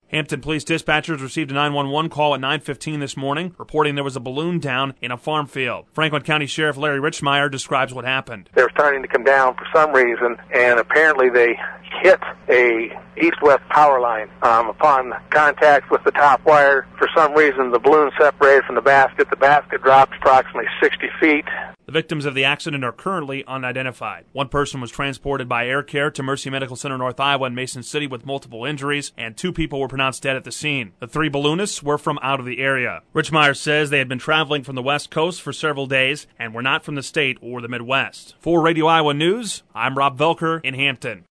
Hampton police dispatchers received a 911 call at 9:15 this morning, reporting there was a balloon down in a farm field. Franklin County Sheriff Larry Richmeyer describes what happened. They were starting to come down for some reason, and apparently they hit a east-west power line. Upon contact with the top wire, for some reason the balloon separated from the basket. The basket dropped approximately 60 feet. The victims of the accident are currently unidentified. One person was transported by air care to Mercy Medical Center North Iowa in Mason City with multiple injuries, and 2 people were pronounced dead at the scene. The 3 balloonists were from out of the area. Richmeyer says they had been traveling from the West Coast for several days and were not from the state or the Midwest. For Radio Iowa News, I'm Rob Velker in Hampton.